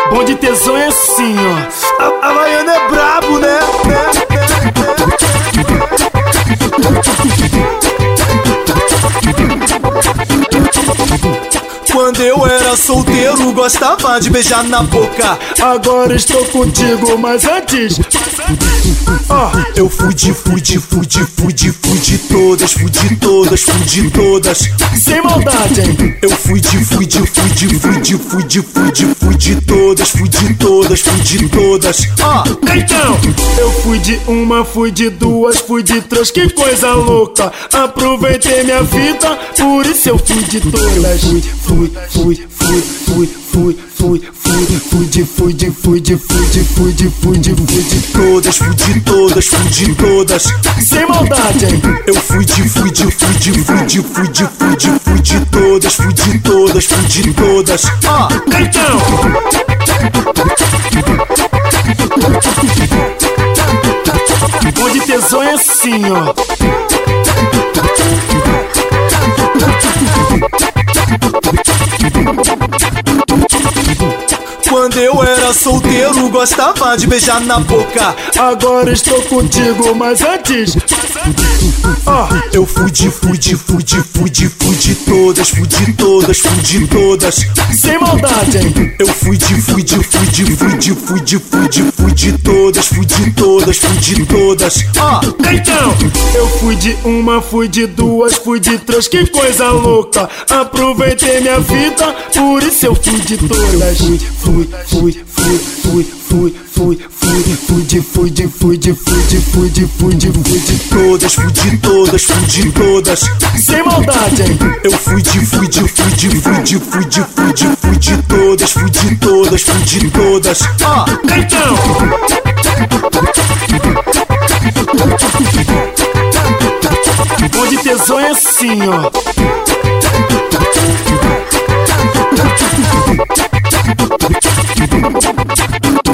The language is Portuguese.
Bom de tesão é assim, ó. A Havaiana é brabo, né? Quando eu era solteiro, gostava de beijar na boca. Agora estou contigo, mas antes eu fudi todas. Sem maldade, hein? Eu fudi todas. Então, eu fui de uma, fui de duas, fui de três, que coisa louca. Aproveitei minha vida, por isso eu fui de todas. Fui de todas. Sem maldade, hein? Eu fui de todas. Então, bom de tesão é assim, ó. Quando eu era solteiro, gostava de beijar na boca. Agora estou contigo, mas antes eu fudi todas. Sem maldade, hein? Eu fudi todas. Então, eu fui de uma, fui de duas, fui de três, que coisa louca. Aproveitei minha vida, por isso eu fui de todas. Fui de todas. Sem maldade, hein? Eu fui de todas. Então, bom de tesão é assim, ó.